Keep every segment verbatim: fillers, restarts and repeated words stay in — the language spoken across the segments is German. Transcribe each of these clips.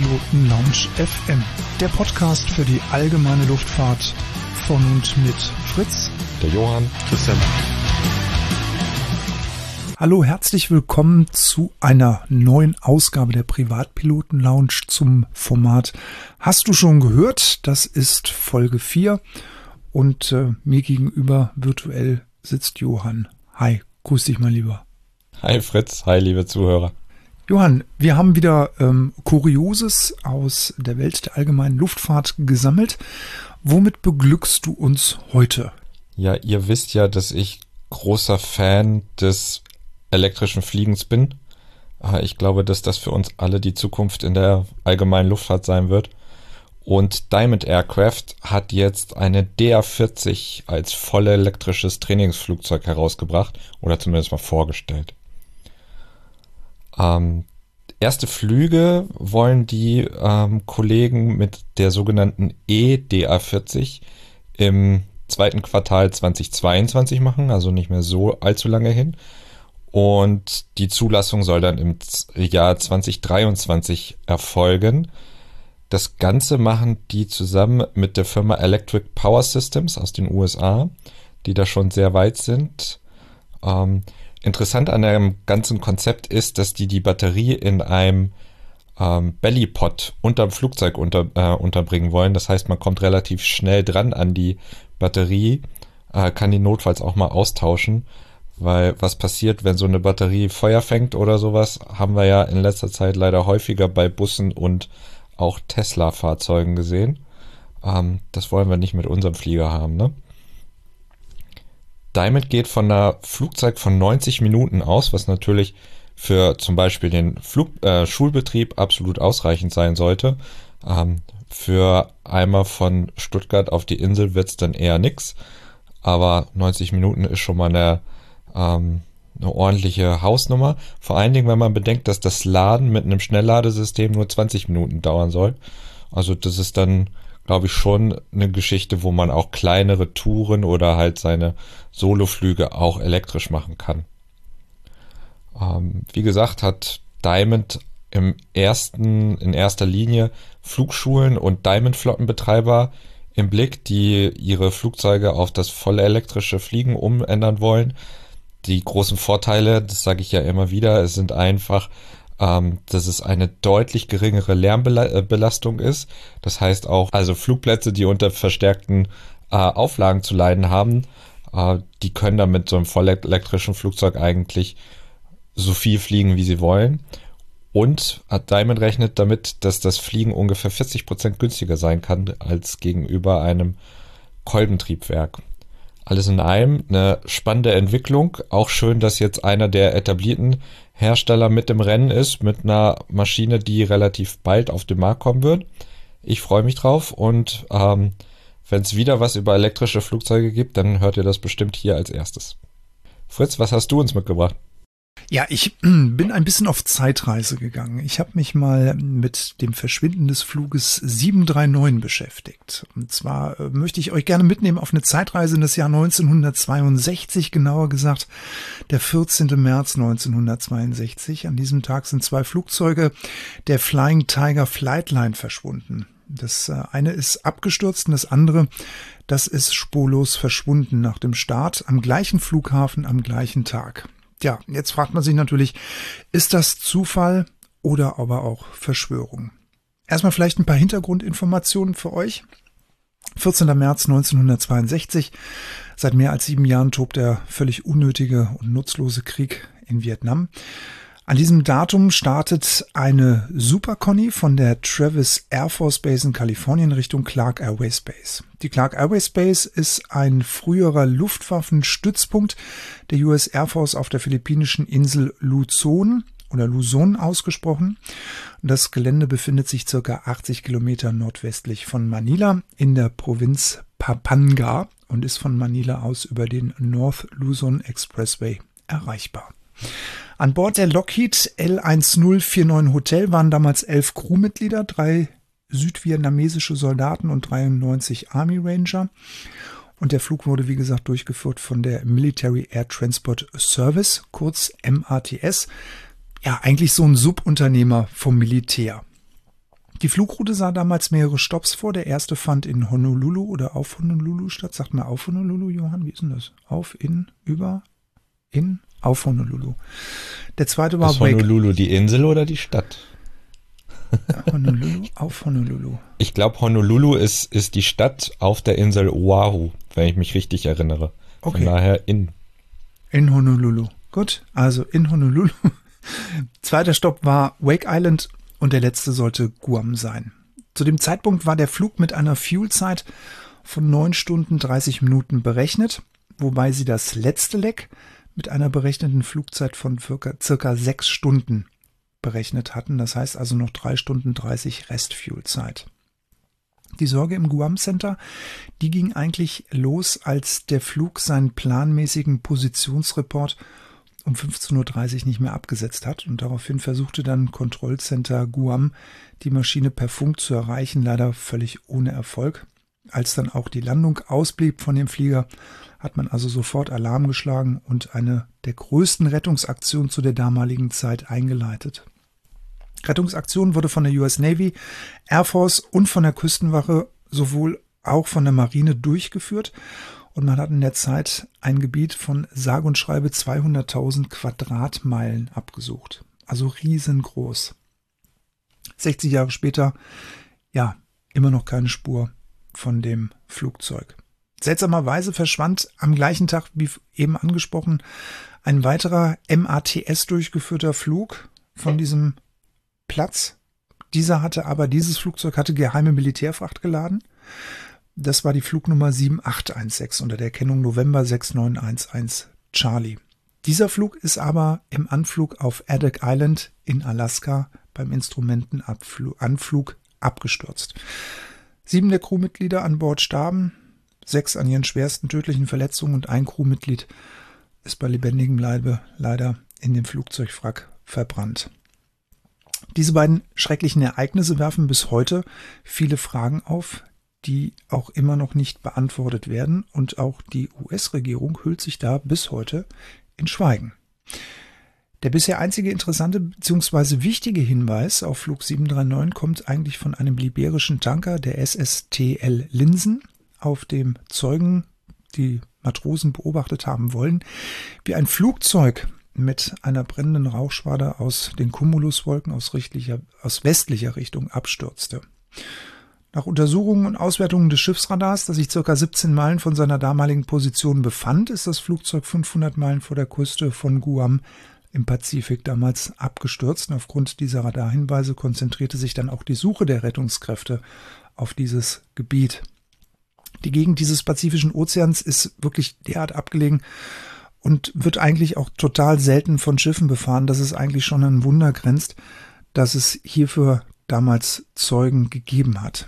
Privatpiloten Lounge F M, der Podcast für die allgemeine Luftfahrt von und mit Fritz, der Johann, Christian. Hallo, herzlich willkommen zu einer neuen Ausgabe der Privatpiloten Lounge zum Format Hast du schon gehört? Das ist Folge vier und äh, mir gegenüber virtuell sitzt Johann. Hi, grüß dich mein Lieber. Hi Fritz, hi liebe Zuhörer. Johann, wir haben wieder ähm, Kurioses aus der Welt der allgemeinen Luftfahrt gesammelt. Womit beglückst du uns heute? Ja, ihr wisst ja, dass ich großer Fan des elektrischen Fliegens bin. Ich glaube, dass das für uns alle die Zukunft in der allgemeinen Luftfahrt sein wird. Und Diamond Aircraft hat jetzt eine D A vierzig als voll elektrisches Trainingsflugzeug herausgebracht oder zumindest mal vorgestellt. Ähm, erste Flüge wollen die ähm, Kollegen mit der sogenannten E D A vierzig im zweiten Quartal zweitausendzweiundzwanzig machen, also nicht mehr so allzu lange hin. Und die Zulassung soll dann im Jahr zweitausenddreiundzwanzig erfolgen. Das Ganze machen die zusammen mit der Firma Electric Power Systems aus den U S A, die da schon sehr weit sind. Ähm, interessant an dem ganzen Konzept ist, dass die die Batterie in einem ähm, Bellypod unterm Flugzeug unter, äh, unterbringen wollen. Das heißt, man kommt relativ schnell dran an die Batterie, äh, kann die notfalls auch mal austauschen. Weil was passiert, wenn so eine Batterie Feuer fängt oder sowas, haben wir ja in letzter Zeit leider häufiger bei Bussen und auch Tesla-Fahrzeugen gesehen. Ähm, das wollen wir nicht mit unserem Flieger haben, ne? Diamond geht von einer Flugzeit von neunzig Minuten aus, was natürlich für zum Beispiel den Flug, äh, Schulbetrieb absolut ausreichend sein sollte. Ähm, für einmal von Stuttgart auf die Insel wird es dann eher nix. Aber neunzig Minuten ist schon mal eine eine ordentliche Hausnummer. Vor allen Dingen, wenn man bedenkt, dass das Laden mit einem Schnellladesystem nur zwanzig Minuten dauern soll. Also das ist dann, glaube ich, schon eine Geschichte, wo man auch kleinere Touren oder halt seine Soloflüge auch elektrisch machen kann. Ähm, wie gesagt, hat Diamond im ersten, in erster Linie Flugschulen und Diamond-Flottenbetreiber im Blick, die ihre Flugzeuge auf das volle elektrische Fliegen umändern wollen. Die großen Vorteile, das sage ich ja immer wieder, es sind einfach, ähm, dass es eine deutlich geringere Lärmbelastung ist. Das heißt auch, also Flugplätze, die unter verstärkten äh, Auflagen zu leiden haben, äh, die können dann mit so einem voll elektrischen Flugzeug eigentlich so viel fliegen, wie sie wollen. Und Diamond rechnet damit, dass das Fliegen ungefähr vierzig Prozent günstiger sein kann als gegenüber einem Kolbentriebwerk. Alles in allem eine spannende Entwicklung. Auch schön, dass jetzt einer der etablierten Hersteller mit im Rennen ist, mit einer Maschine, die relativ bald auf den Markt kommen wird. Ich freue mich drauf und ähm, wenn es wieder was über elektrische Flugzeuge gibt, dann hört ihr das bestimmt hier als erstes. Fritz, was hast du uns mitgebracht? Ja, ich bin ein bisschen auf Zeitreise gegangen. Ich habe mich mal mit dem Verschwinden des Fluges sieben drei neun beschäftigt. Und zwar äh, möchte ich euch gerne mitnehmen auf eine Zeitreise in das Jahr neunzehnhundertzweiundsechzig, genauer gesagt der vierzehnten März neunzehnhundertzweiundsechzig. An diesem Tag sind zwei Flugzeuge der Flying Tiger Flightline verschwunden. Das äh, eine ist abgestürzt und das andere, das ist spurlos verschwunden nach dem Start am gleichen Flughafen am gleichen Tag. Ja, jetzt fragt man sich natürlich, ist das Zufall oder aber auch Verschwörung? Erstmal vielleicht ein paar Hintergrundinformationen für euch. vierzehnten März neunzehnhundertzweiundsechzig, seit mehr als sieben Jahren tobt der völlig unnötige und nutzlose Krieg in Vietnam. An diesem Datum startet eine Super Connie von der Travis Air Force Base in Kalifornien Richtung Clark Airways Base. Die Clark Airways Base ist ein früherer Luftwaffenstützpunkt der U S Air Force auf der philippinischen Insel Luzon oder Luzon ausgesprochen. Das Gelände befindet sich circa achtzig Kilometer nordwestlich von Manila in der Provinz Pampanga und ist von Manila aus über den North Luzon Expressway erreichbar. An Bord der Lockheed L zehn neunundvierzig Hotel waren damals elf Crewmitglieder, drei südvietnamesische Soldaten und dreiundneunzig Army Ranger. Und der Flug wurde, wie gesagt, durchgeführt von der Military Air Transport Service, kurz M A T S. Ja, eigentlich so ein Subunternehmer vom Militär. Die Flugroute sah damals mehrere Stopps vor. Der erste fand in Honolulu oder auf Honolulu statt. Sagt mal auf Honolulu, Johann, wie ist denn das? Auf, in, über, in, auf Honolulu. Der zweite war Ist Honolulu die Insel oder die Stadt? Honolulu, auf Honolulu. Ich glaube, Honolulu ist, ist die Stadt auf der Insel Oahu, wenn ich mich richtig erinnere. Von Okay. daher in. In Honolulu. Gut, also in Honolulu. Zweiter Stopp war Wake Island und der letzte sollte Guam sein. Zu dem Zeitpunkt war der Flug mit einer Fuelzeit von neun Stunden dreißig Minuten berechnet, wobei sie das letzte Leck mit einer berechneten Flugzeit von circa, circa sechs Stunden berechnet hatten. Das heißt also noch drei Stunden dreißig Restfuelzeit. Die Sorge im Guam Center, die ging eigentlich los, als der Flug seinen planmäßigen Positionsreport um fünfzehn Uhr dreißig nicht mehr abgesetzt hat und daraufhin versuchte dann Kontrollcenter Guam die Maschine per Funk zu erreichen, leider völlig ohne Erfolg. Als dann auch die Landung ausblieb von dem Flieger, hat man also sofort Alarm geschlagen und eine der größten Rettungsaktionen zu der damaligen Zeit eingeleitet. Rettungsaktion wurde von der U S Navy, Air Force und von der Küstenwache sowohl auch von der Marine durchgeführt. Und man hat in der Zeit ein Gebiet von sage und schreibe zweihunderttausend Quadratmeilen abgesucht. Also riesengroß. sechzig Jahre später, ja, immer noch keine Spur von dem Flugzeug. Seltsamerweise verschwand am gleichen Tag, wie eben angesprochen, ein weiterer M A T S durchgeführter Flug von diesem Platz. Dieser hatte aber, dieses Flugzeug hatte geheime Militärfracht geladen. Das war die Flugnummer sieben acht eins sechs unter der Kennung November sechs neun eins eins Charlie. Dieser Flug ist aber im Anflug auf Adak Island in Alaska beim Instrumentenanflug abgestürzt. Sieben der Crewmitglieder an Bord starben, sechs an ihren schwersten tödlichen Verletzungen und ein Crewmitglied ist bei lebendigem Leibe leider in dem Flugzeugwrack verbrannt. Diese beiden schrecklichen Ereignisse werfen bis heute viele Fragen auf, die auch immer noch nicht beantwortet werden, und auch die U S-Regierung hüllt sich da bis heute in Schweigen. Der bisher einzige interessante bzw. wichtige Hinweis auf Flug sieben drei neun kommt eigentlich von einem liberischen Tanker, der S S T L Linsen, auf dem Zeugen, die Matrosen beobachtet haben wollen, wie ein Flugzeug mit einer brennenden Rauchschwade aus den Cumuluswolken aus, aus westlicher Richtung abstürzte. Nach Untersuchungen und Auswertungen des Schiffsradars, das sich ca. siebzehn Meilen von seiner damaligen Position befand, ist das Flugzeug fünfhundert Meilen vor der Küste von Guam im Pazifik damals abgestürzt. Und aufgrund dieser Radarhinweise konzentrierte sich dann auch die Suche der Rettungskräfte auf dieses Gebiet. Die Gegend dieses Pazifischen Ozeans ist wirklich derart abgelegen und wird eigentlich auch total selten von Schiffen befahren, dass es eigentlich schon an ein Wunder grenzt, dass es hierfür damals Zeugen gegeben hat.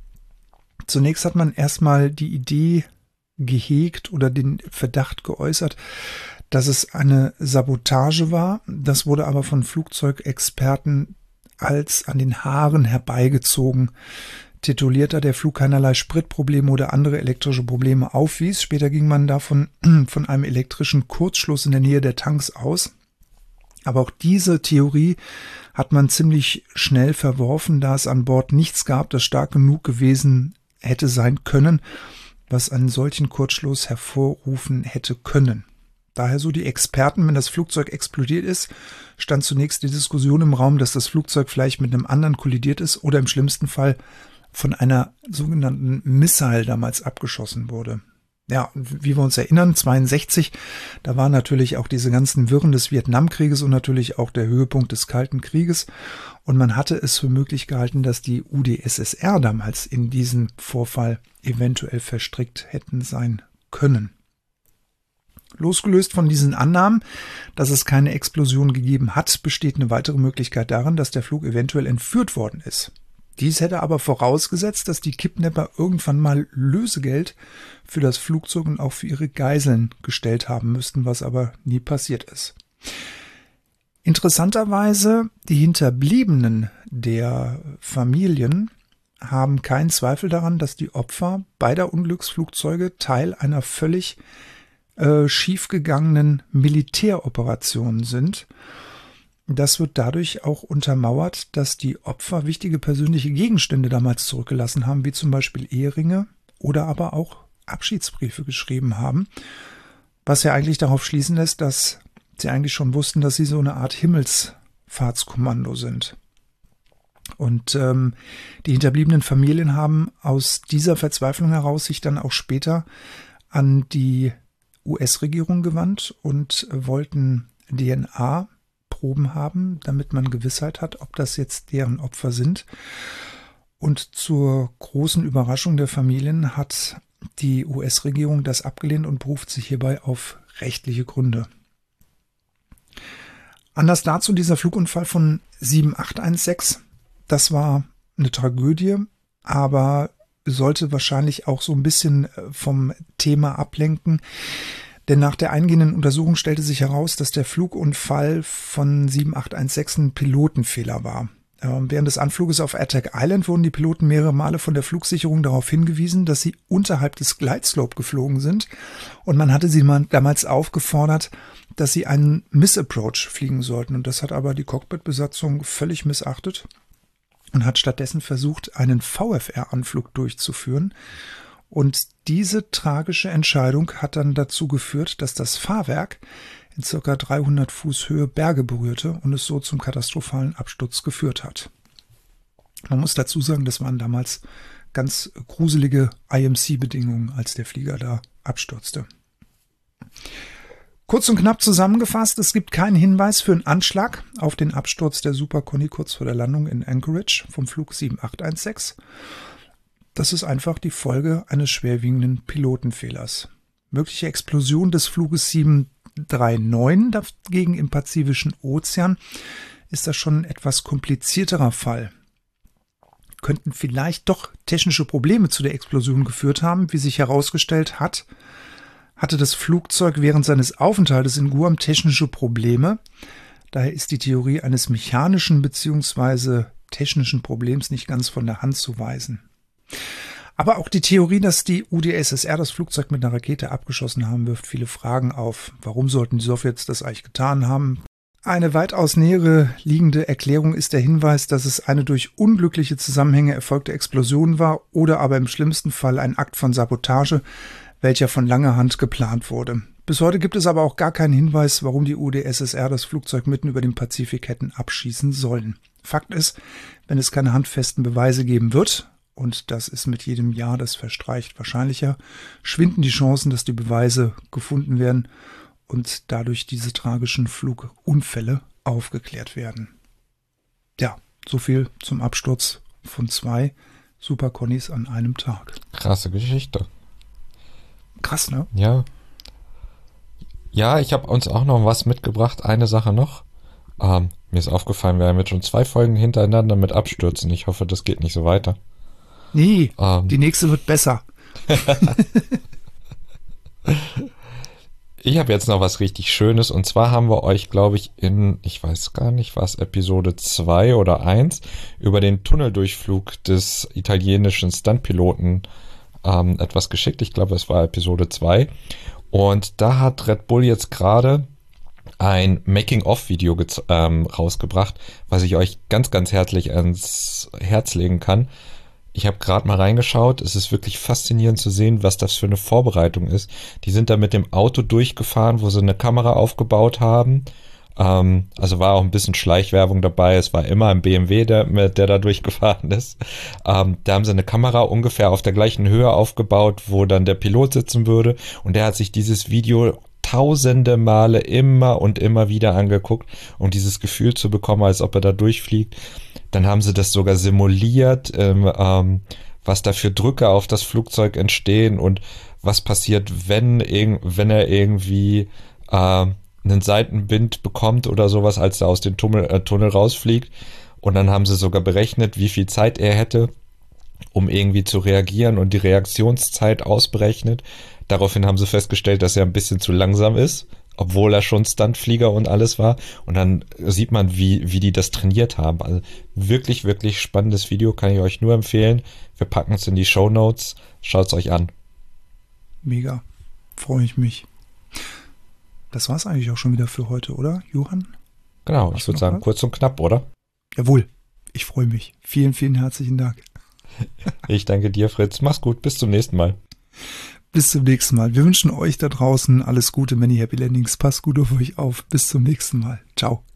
Zunächst hat man erstmal die Idee gehegt oder den Verdacht geäußert, dass es eine Sabotage war. Das wurde aber von Flugzeugexperten als an den Haaren herbeigezogen tituliert, da der Flug keinerlei Spritprobleme oder andere elektrische Probleme aufwies. Später ging man davon von einem elektrischen Kurzschluss in der Nähe der Tanks aus. Aber auch diese Theorie hat man ziemlich schnell verworfen, da es an Bord nichts gab, das stark genug gewesen hätte sein können, was einen solchen Kurzschluss hervorrufen hätte können. Daher, so die Experten, wenn das Flugzeug explodiert ist, stand zunächst die Diskussion im Raum, dass das Flugzeug vielleicht mit einem anderen kollidiert ist oder im schlimmsten Fall von einer sogenannten Missile damals abgeschossen wurde. Ja, wie wir uns erinnern, zweiundsechzig, da waren natürlich auch diese ganzen Wirren des Vietnamkrieges und natürlich auch der Höhepunkt des Kalten Krieges. Und man hatte es für möglich gehalten, dass die U d S S R damals in diesen Vorfall eventuell verstrickt hätten sein können. Losgelöst von diesen Annahmen, dass es keine Explosion gegeben hat, besteht eine weitere Möglichkeit darin, dass der Flug eventuell entführt worden ist. Dies hätte aber vorausgesetzt, dass die Kidnapper irgendwann mal Lösegeld für das Flugzeug und auch für ihre Geiseln gestellt haben müssten, was aber nie passiert ist. Interessanterweise, die Hinterbliebenen der Familien haben keinen Zweifel daran, dass die Opfer beider Unglücksflugzeuge Teil einer völlig äh, schiefgegangenen Militäroperation sind. das wird dadurch auch untermauert, dass die Opfer wichtige persönliche Gegenstände damals zurückgelassen haben, wie zum Beispiel Eheringe oder aber auch Abschiedsbriefe geschrieben haben, was ja eigentlich darauf schließen lässt, dass sie eigentlich schon wussten, dass sie so eine Art Himmelsfahrtskommando sind. Und ähm, die hinterbliebenen Familien haben aus dieser Verzweiflung heraus sich dann auch später an die U S-Regierung gewandt und wollten D N A-Proben haben, damit man Gewissheit hat, ob das jetzt deren Opfer sind. Und zur großen Überraschung der Familien hat die U S-Regierung das abgelehnt und beruft sich hierbei auf rechtliche Gründe. Anders dazu dieser Flugunfall von sieben acht eins sechs. Das war eine Tragödie, aber sollte wahrscheinlich auch so ein bisschen vom Thema ablenken. Denn nach der eingehenden Untersuchung stellte sich heraus, dass der Flugunfall von sieben acht eins sechs ein Pilotenfehler war. Während des Anfluges auf Attack Island wurden die Piloten mehrere Male von der Flugsicherung darauf hingewiesen, dass sie unterhalb des Glideslope geflogen sind. Und man hatte sie damals aufgefordert, dass sie einen Missapproach fliegen sollten. Und das hat aber die Cockpitbesatzung völlig missachtet und hat stattdessen versucht, einen V F R-Anflug durchzuführen. Und diese tragische Entscheidung hat dann dazu geführt, dass das Fahrwerk in ca. dreihundert Fuß Höhe Berge berührte und es so zum katastrophalen Absturz geführt hat. Man muss dazu sagen, das waren damals ganz gruselige I M C-Bedingungen, als der Flieger da abstürzte. Kurz und knapp zusammengefasst, es gibt keinen Hinweis für einen Anschlag auf den Absturz der Super Connie kurz vor der Landung in Anchorage vom Flug sieben acht eins sechs. Das ist einfach die Folge eines schwerwiegenden Pilotenfehlers. Mögliche Explosion des Fluges sieben drei neun dagegen im Pazifischen Ozean ist das schon ein etwas komplizierterer Fall. Könnten vielleicht doch technische Probleme zu der Explosion geführt haben, wie sich herausgestellt hat, hatte das Flugzeug während seines Aufenthaltes in Guam technische Probleme. Daher ist die Theorie eines mechanischen bzw. technischen Problems nicht ganz von der Hand zu weisen. Aber auch die Theorie, dass die U D S S R das Flugzeug mit einer Rakete abgeschossen haben, wirft viele Fragen auf. Warum sollten die Sowjets das eigentlich getan haben? Eine weitaus nähere liegende Erklärung ist der Hinweis, dass es eine durch unglückliche Zusammenhänge erfolgte Explosion war oder aber im schlimmsten Fall ein Akt von Sabotage, welcher von langer Hand geplant wurde. Bis heute gibt es aber auch gar keinen Hinweis, warum die U D S S R das Flugzeug mitten über den Pazifik hätten abschießen sollen. Fakt ist, wenn es keine handfesten Beweise geben wird, und das ist mit jedem Jahr, das verstreicht, wahrscheinlicher, schwinden die Chancen, dass die Beweise gefunden werden und dadurch diese tragischen Flugunfälle aufgeklärt werden. Ja, so viel zum Absturz von zwei Super Connies an einem Tag. Krasse Geschichte. Krass, ne? Ja. Ja, ich habe uns auch noch was mitgebracht. Eine Sache noch. Ähm, mir ist aufgefallen, wir haben jetzt schon zwei Folgen hintereinander mit Abstürzen. Ich hoffe, das geht nicht so weiter. Nee, ähm, die nächste wird besser. Ich habe jetzt noch was richtig Schönes. Und zwar haben wir euch, glaube ich, in, ich weiß gar nicht, was, Episode zwei oder eins, über den Tunneldurchflug des italienischen Stuntpiloten ähm, etwas geschickt. Ich glaube, es war Episode zwei. Und da hat Red Bull jetzt gerade ein Making-of-Video ähm, rausgebracht, was ich euch ganz, ganz herzlich ans Herz legen kann. Ich habe gerade mal reingeschaut. Es ist wirklich faszinierend zu sehen, was das für eine Vorbereitung ist. Die sind da mit dem Auto durchgefahren, wo sie eine Kamera aufgebaut haben. Ähm, also war auch ein bisschen Schleichwerbung dabei. Es war immer ein B M W, der, der da durchgefahren ist. Ähm, da haben sie eine Kamera ungefähr auf der gleichen Höhe aufgebaut, wo dann der Pilot sitzen würde. Und der hat sich dieses Video tausende Male immer und immer wieder angeguckt, um dieses Gefühl zu bekommen, als ob er da durchfliegt. Dann haben sie das sogar simuliert, ähm, ähm, was da für Drücke auf das Flugzeug entstehen und was passiert, wenn, irg- wenn er irgendwie äh, einen Seitenwind bekommt oder sowas, als er aus dem Tunnel, äh, Tunnel rausfliegt. Und dann haben sie sogar berechnet, wie viel Zeit er hätte, um irgendwie zu reagieren und die Reaktionszeit ausberechnet. Daraufhin haben sie festgestellt, dass er ein bisschen zu langsam ist, obwohl er schon Stuntflieger und alles war. Und dann sieht man, wie, wie die das trainiert haben. Also wirklich, wirklich spannendes Video, kann ich euch nur empfehlen. Wir packen es in die Shownotes. Schaut es euch an. Mega. Freue ich mich. Das war es eigentlich auch schon wieder für heute, oder, Johann? Genau, Hast ich du würde noch sagen, was? kurz und knapp, oder? Jawohl, ich freue mich. Vielen, vielen herzlichen Dank. Ich danke dir, Fritz. Mach's gut, bis zum nächsten Mal. Bis zum nächsten Mal. Wir wünschen euch da draußen alles Gute, Many Happy Landings. Passt gut auf euch auf. Bis zum nächsten Mal. Ciao.